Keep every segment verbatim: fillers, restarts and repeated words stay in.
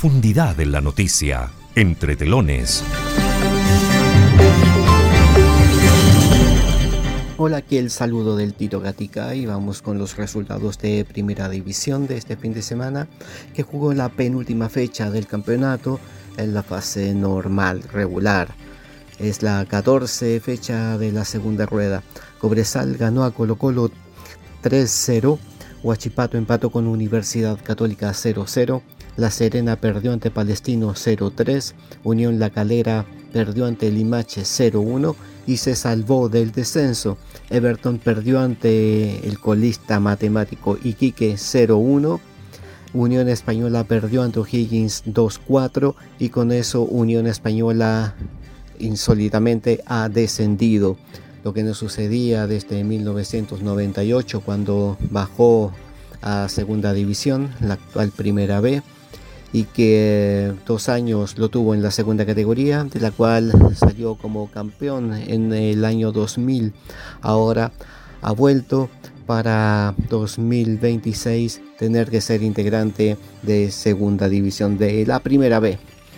profundidad en la noticia, entre telones. Hola, aquí el saludo del Tito Gatica y vamos con los resultados de Primera División de este fin de semana, que jugó la penúltima fecha del campeonato en la fase normal, regular. Es la catorce fecha de la segunda rueda. Cobresal ganó a Colo Colo tres cero, Huachipato empató con Universidad Católica cero cero, La Serena perdió ante Palestino cero tres, Unión La Calera perdió ante Limache cero uno y se salvó del descenso. Everton perdió ante el colista matemático Iquique cero uno, Unión Española perdió ante O'Higgins dos cuatro y con eso Unión Española insólitamente ha descendido, lo que no sucedía desde mil novecientos noventa y ocho, cuando bajó a segunda división, la actual Primera B, y que dos años lo tuvo en la segunda categoría, de la cual salió como campeón en el año dos mil. Ahora ha vuelto para dos mil veintiséis tener que ser integrante de segunda división de la Primera B.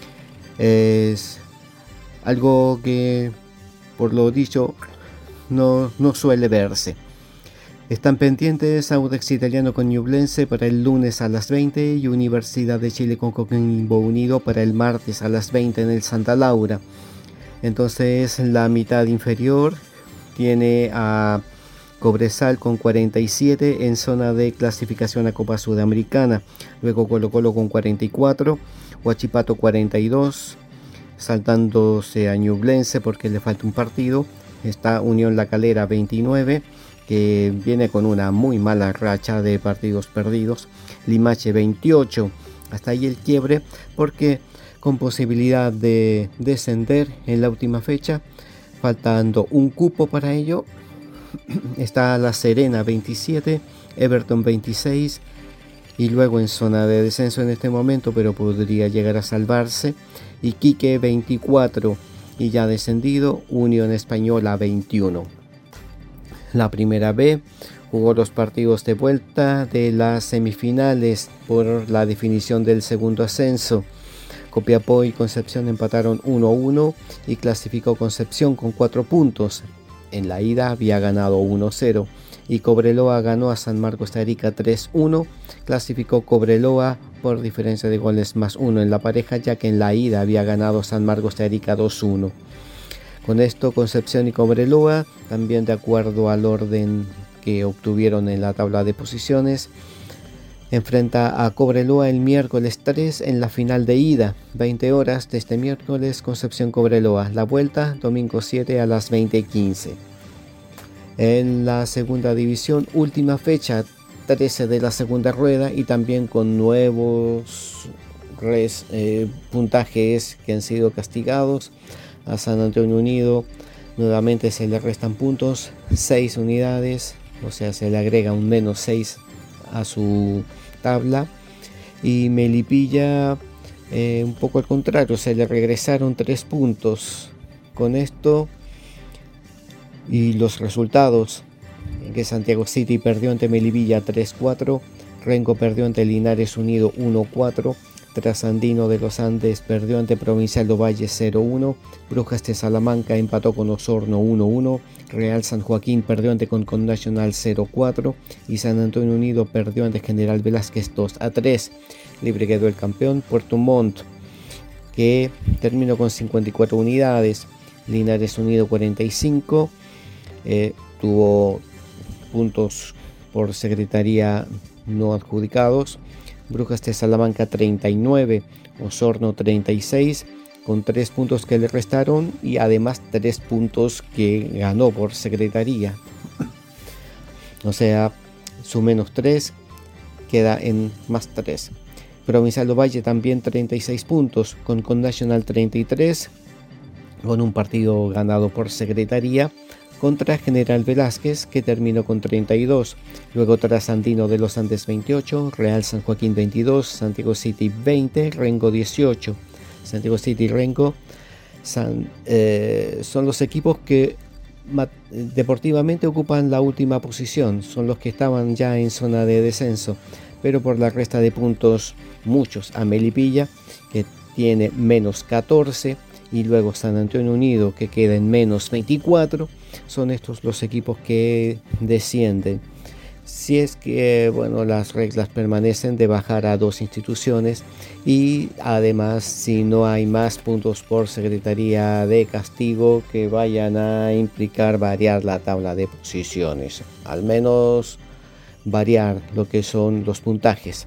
Es algo que, por lo dicho, no, no suele verse. Están pendientes Audax Italiano con Ñublense para el lunes a las veinte y Universidad de Chile con Coquimbo Unido para el martes a las veinte en el Santa Laura. Entonces la mitad inferior tiene a Cobresal con cuarenta y siete en zona de clasificación a Copa Sudamericana. Luego Colo Colo con cuarenta y cuatro, Huachipato cuarenta y dos, saltándose a Ñublense porque le falta un partido. Está Unión La Calera veintinueve, que viene con una muy mala racha de partidos perdidos. Limache veintiocho, hasta ahí el quiebre, porque con posibilidad de descender en la última fecha, faltando un cupo para ello. Está La Serena veintisiete, Everton veintiséis y luego en zona de descenso en este momento, pero podría llegar a salvarse, Iquique veinticuatro y ya descendido Unión Española veintiuno. La Primera B jugó los partidos de vuelta de las semifinales por la definición del segundo ascenso. Copiapó y Concepción empataron uno uno y clasificó Concepción con cuatro puntos. En la ida había ganado uno cero y Cobreloa ganó a San Marcos de Arica tres uno. Clasificó Cobreloa por diferencia de goles más uno en la pareja, ya que en la ida había ganado San Marcos de Arica dos uno. Con esto Concepción y Cobreloa, también de acuerdo al orden que obtuvieron en la tabla de posiciones, enfrenta a Cobreloa el miércoles tres en la final de ida, veinte horas de este miércoles, Concepción-Cobreloa. La vuelta, domingo siete a las veinte quince. En la segunda división, última fecha, trece de la segunda rueda y también con nuevos res, eh, puntajes que han sido castigados. A San Antonio Unido nuevamente se le restan puntos, seis unidades, o sea, se le agrega un menos seis a su tabla. Y Melipilla, eh, un poco al contrario, se le regresaron tres puntos. Con esto y los resultados, que Santiago City perdió ante Melipilla tres cuatro, Rengo perdió ante Linares Unido uno cuatro, Trasandino de los Andes perdió ante Provincial do Valle cero uno, Brujas de Salamanca empató con Osorno uno uno, Real San Joaquín perdió ante Concon Nacional cero cuatro y San Antonio Unido perdió ante General Velázquez dos a tres. Libre quedó el campeón Puerto Montt, que terminó con cincuenta y cuatro unidades. Linares Unido cuarenta y cinco, eh, tuvo puntos por secretaría no adjudicados. Brujas de Salamanca treinta y nueve, Osorno treinta y seis, con tres puntos que le restaron y además tres puntos que ganó por secretaría. O sea, su menos tres queda en más tres. Provincial do Valle también treinta y seis puntos, con Con Nacional treinta y tres, con un partido ganado por secretaría, contra General Velázquez, que terminó con treinta y dos, luego Trasandino de los Andes veintiocho, Real San Joaquín veintidós, Santiago City veinte, Rengo dieciocho. Santiago City y Rengo San, eh, son los equipos que deportivamente ocupan la última posición, son los que estaban ya en zona de descenso, pero por la resta de puntos, muchos a Melipilla, que tiene menos catorce, y luego San Antonio Unido, que queda en menos veinticuatro, son estos los equipos que descienden. Si es que, bueno, las reglas permanecen de bajar a dos instituciones, y además si no hay más puntos por Secretaría de Castigo que vayan a implicar variar la tabla de posiciones, al menos variar lo que son los puntajes.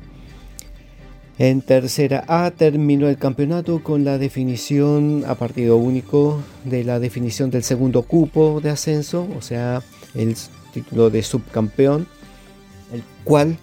En tercera A terminó el campeonato con la definición a partido único de la definición del segundo cupo de ascenso, o sea, el título de subcampeón, el cual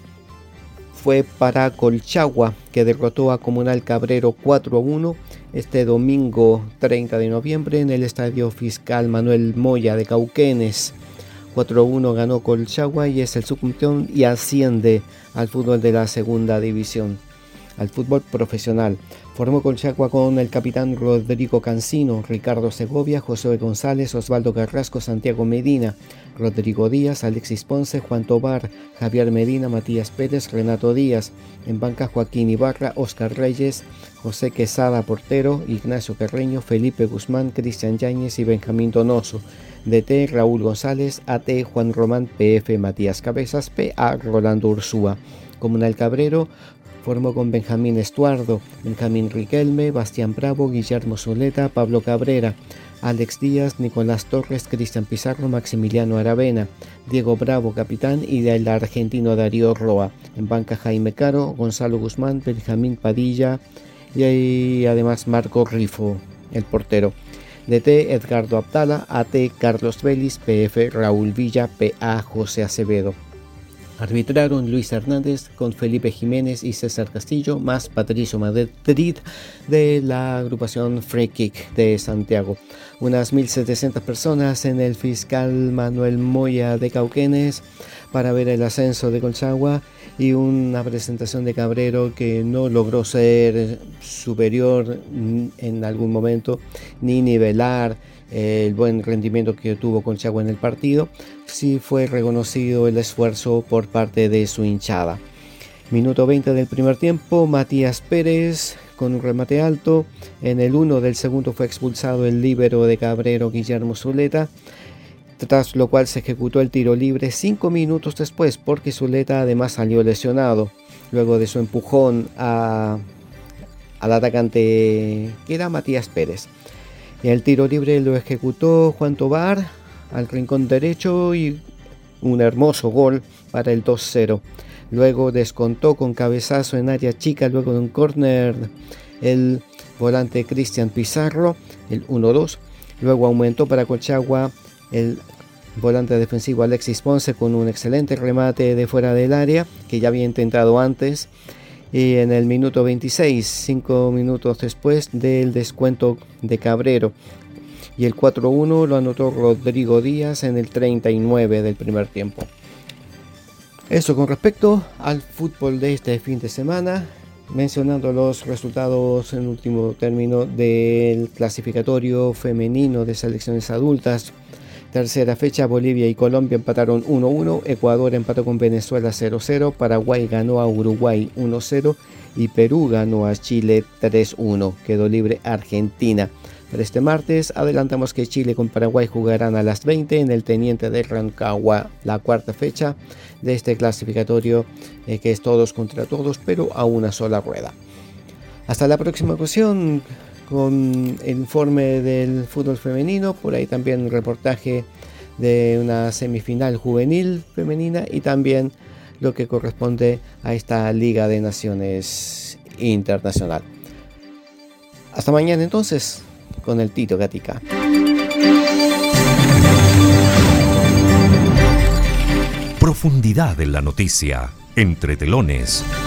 fue para Colchagua, que derrotó a Comunal Cabrero cuatro a uno este domingo treinta de noviembre en el Estadio Fiscal Manuel Moya de Cauquenes. cuatro a uno ganó Colchagua y es el subcampeón y asciende al fútbol de la segunda división, al fútbol profesional. Formó Colchagua con el capitán Rodrigo Cancino, Ricardo Segovia, José González, Osvaldo Carrasco, Santiago Medina, Rodrigo Díaz, Alexis Ponce, Juan Tobar, Javier Medina, Matías Pérez, Renato Díaz. En banca Joaquín Ibarra, Oscar Reyes, José Quesada portero, Ignacio Carreño, Felipe Guzmán, Cristian Yáñez y Benjamín Donoso. D T Raúl González, A T Juan Román, P F Matías Cabezas, P A Rolando Ursúa. Comunal Cabrero formó con Benjamín Estuardo, Benjamín Riquelme, Bastián Bravo, Guillermo Zuleta, Pablo Cabrera, Alex Díaz, Nicolás Torres, Cristian Pizarro, Maximiliano Aravena, Diego Bravo capitán y el argentino Darío Roa. En banca Jaime Caro, Gonzalo Guzmán, Benjamín Padilla y además Marco Rifo, el portero. D T Edgardo Abdala, A T Carlos Vélez, P F Raúl Villa, P A José Acevedo. Arbitraron Luis Hernández con Felipe Jiménez y César Castillo, más Patricio Madrid de la agrupación Free Kick de Santiago. Unas mil setecientas personas en el Fiscal Manuel Moya de Cauquenes para ver el ascenso de Colchagua y una presentación de Cabrero que no logró ser superior en algún momento ni nivelar el buen rendimiento que tuvo Colchagua en el partido. Sí fue reconocido el esfuerzo por parte de su hinchada. Minuto veinte del primer tiempo, Matías Pérez con un remate alto. En el uno del segundo fue expulsado el líbero de Cabrero, Guillermo Zuleta, tras lo cual se ejecutó el tiro libre cinco minutos después, porque Zuleta además salió lesionado luego de su empujón a, al atacante que era Matías Pérez. El tiro libre lo ejecutó Juan Tobar al rincón derecho y un hermoso gol para el dos cero. Luego descontó con cabezazo en área chica, luego de un córner, el volante Cristian Pizarro, el uno dos. Luego aumentó para Colchagua el volante defensivo Alexis Ponce con un excelente remate de fuera del área que ya había intentado antes. Y en el minuto veintiséis, cinco minutos después del descuento de Cabrero. Y el cuatro uno lo anotó Rodrigo Díaz en el treinta y nueve del primer tiempo. Eso con respecto al fútbol de este fin de semana, mencionando los resultados en último término del clasificatorio femenino de selecciones adultas. Tercera fecha, Bolivia y Colombia empataron uno uno, Ecuador empató con Venezuela cero cero, Paraguay ganó a Uruguay uno cero y Perú ganó a Chile tres uno. Quedó libre Argentina. Para este martes adelantamos que Chile con Paraguay jugarán a las veinte en el Teniente de Rancagua, la cuarta fecha de este clasificatorio eh, que es todos contra todos, pero a una sola rueda. Hasta la próxima ocasión con el informe del fútbol femenino, por ahí también un reportaje de una semifinal juvenil femenina y también lo que corresponde a esta Liga de Naciones Internacional. Hasta mañana entonces con el Tito Gatica. Profundidad en la noticia, entre telones.